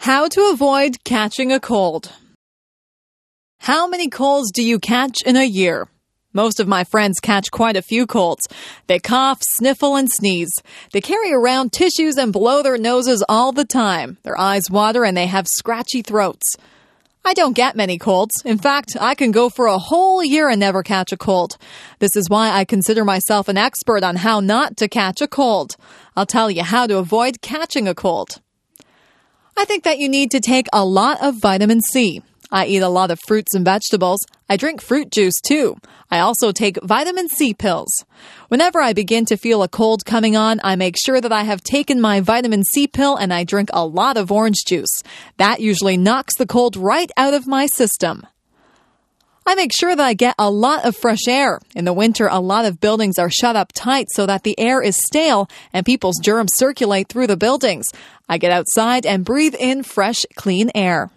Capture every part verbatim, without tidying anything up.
How to avoid catching a cold. How many colds do you catch in a year? Most of my friends catch quite a few colds. They cough, sniffle, and sneeze. They carry around tissues and blow their noses all the time. Their eyes water and they have scratchy throats. I don't get many colds. In fact, I can go for a whole year and never catch a cold. This is why I consider myself an expert on how not to catch a cold. I'll tell you how to avoid catching a cold. I think that you need to take a lot of vitamin C. I eat a lot of fruits and vegetables. I drink fruit juice too. I also take vitamin C pills. Whenever I begin to feel a cold coming on, I make sure that I have taken my vitamin C pill and I drink a lot of orange juice. That usually knocks the cold right out of my system. I make sure that I get a lot of fresh air. In the winter, a lot of buildings are shut up tight so that the air is stale and people's germs circulate through the buildings. I get outside and breathe in fresh, clean air.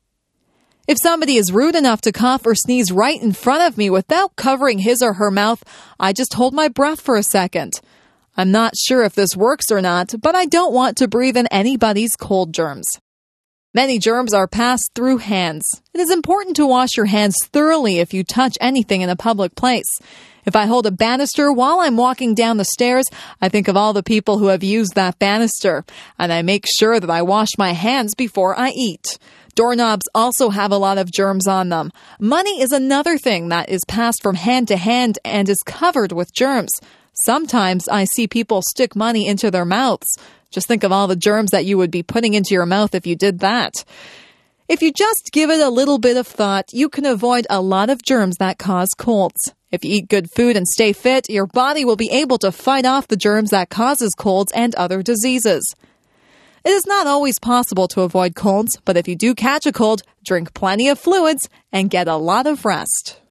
If somebody is rude enough to cough or sneeze right in front of me without covering his or her mouth, I just hold my breath for a second. I'm not sure if this works or not, but I don't want to breathe in anybody's cold germs. Many germs are passed through hands. It is important to wash your hands thoroughly if you touch anything in a public place. If I hold a banister while I'm walking down the stairs, I think of all the people who have used that banister, and I make sure that I wash my hands before I eat. Doorknobs also have a lot of germs on them. Money is another thing that is passed from hand to hand and is covered with germs. Sometimes I see people stick money into their mouths. Just think of all the germs that you would be putting into your mouth if you did that. If you just give it a little bit of thought, you can avoid a lot of germs that cause colds. If you eat good food and stay fit, your body will be able to fight off the germs that causes colds and other diseases. It is not always possible to avoid colds, but if you do catch a cold, drink plenty of fluids and get a lot of rest.